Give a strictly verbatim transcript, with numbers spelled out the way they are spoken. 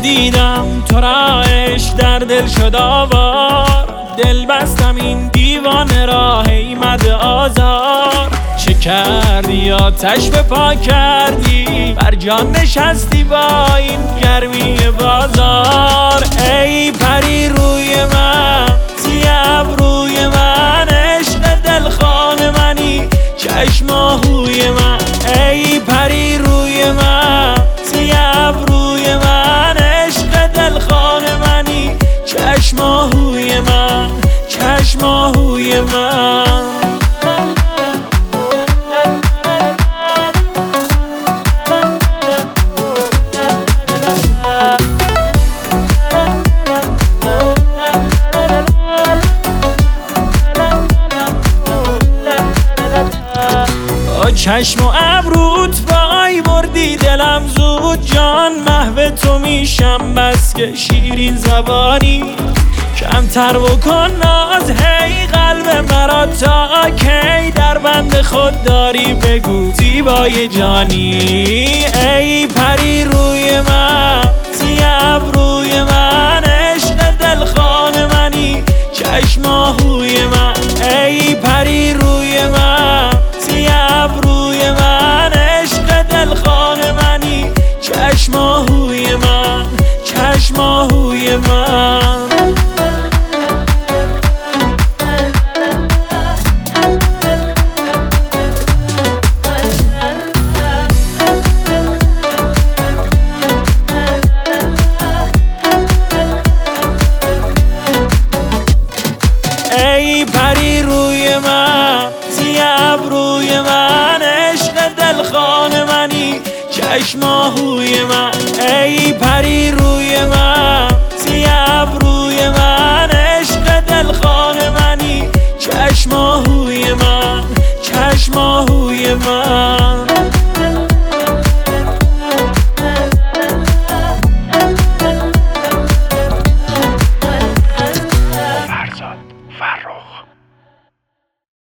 دیدم تو را عشق در دل شد آوار، دل بستم این دیوانه را ایمد آزار. چه کردی آتش به پا کردی، بر جان نشستی با این گرمی بازار. ای پری روی من، سیب روی من، عشق دلخواه منی، چشم آهوی من. ای پری روی من، سیب روی من، عشق دلخواه منی، چشم آهوی من، چشم آهوی من. چشم و ابروت وای بردی دلم زود، جان محو تو میشم بس که شیرین زبانی. کمتر بکن ناز هی قلب مرا، تا کی در بند خود داری بگو زیبای جانی. ای پری روی من، سیب روی من، عشق دلخواه منی، چشم آهوی من. ای پری روی من، سیب روی من، عشق دلخواه منی، چشم آهوی من، چشم آهوی من. ای پری روی من، سیب روی من، عشق دلخواه منی، چشم آهوی من. ای پری روی من، سیب روی من، عشق دلخواه منی، چشم آهوی من، چشم آهوی من.